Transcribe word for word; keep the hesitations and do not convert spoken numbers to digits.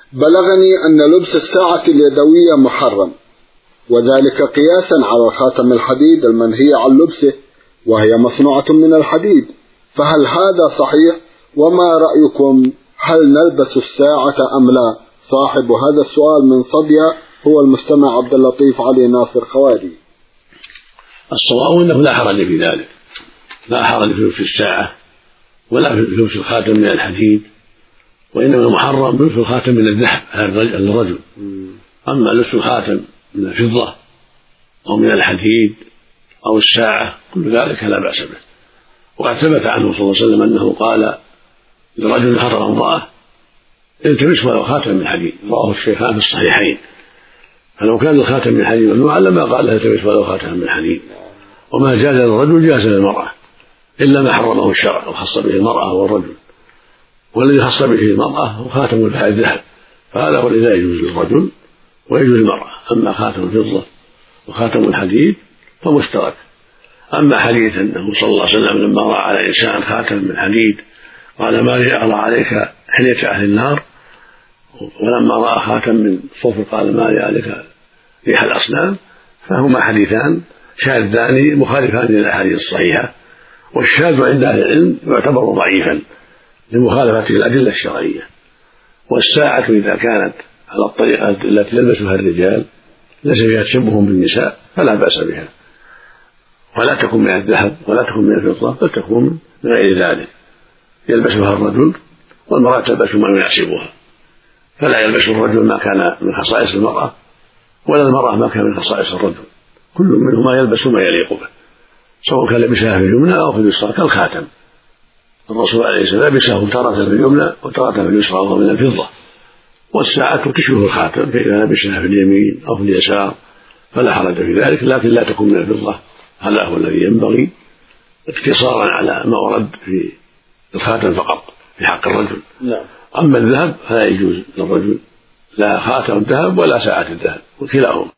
بلغني أن لبس الساعة اليدوية محرم، وذلك قياسا على الخاتم الحديد المنهي عن لبسه، وهي مصنوعة من الحديد، فهل هذا صحيح؟ وما رأيكم، هل نلبس الساعة أم لا؟ صاحب هذا السؤال من صديا هو المستمع عبد اللطيف علي ناصر خواري. الصواب أنه لا حرج في ذلك، لا حرج في لبس الساعة ولا في لبس الخاتم من الحديد، وإنما المحرم لبس الخاتم من الذهب للرجل. أما لبس الخاتم من الفضة أو من الحديد أو الساعة كل ذلك لا بأس به. وقد ثبت عنه صلى الله عليه وسلم أنه قال لرجل خطب امرأة التمس ولو خاتم من حديد، رواه الشيخان في الصحيحين. فلو كان الخاتم من حديد ممنوعا لما قال لها التمس ولو خاتم من حديد. وما جاز للرجل جاز للمرأة إلا ما حرمه الشرع وخص به المرأة والرجل، والذي خص به المرأة هو خاتم الذهب، فهذا هو الذي لا يجوز للرجل ويجوز للمرأة. أما خاتم الفضة وخاتم الحديد فمشترك. أما حديث أنه صلى الله عليه وسلم لما رأى على إنسان خاتم من حديد قال ما لي أرى عليك حلية أهل النار، ولما رأى خاتم من صفر قال ما لي عليك ريح الأصنام، فهما حديثان شاذان مخالفان للأحاديث الصحيحة، والشاذ عند أهل العلم يعتبر ضعيفا لمخالفة الأدلة الشرعية. والساعة إذا كانت على الطريقة التي يلبسها الرجال ليس فيها تشبه بالنساء فلا بأس بها، ولا تكون من الذهب ولا تكون من الفضة، بل تكون من غير ذلك يلبسها الرجل، والمرأة تلبس ما يناسبها، فلا يلبس الرجل ما كان من خصائص المرأة ولا المرأة ما كان من خصائص الرجل، كل منهما يلبس ما يليق به، سواء كان لبسها في اليمنى أو في اليسرى كالخاتم. الرسول عليه السلام لبسه تارة في اليمنى وتارة في اليسرى وهو من الفضة. والساعة تشبه الخاتم، فإذا لبسها في اليمين أو في اليسار فلا حرج في ذلك، لكن لا تكون من الفضة، هذا هو الذي ينبغي اقتصارا على ما ورد في الخاتم فقط في حق الرجل. لا. أما الذهب فلا يجوز للرجل لا خاتم الذهب ولا ساعة الذهب، وكلاهما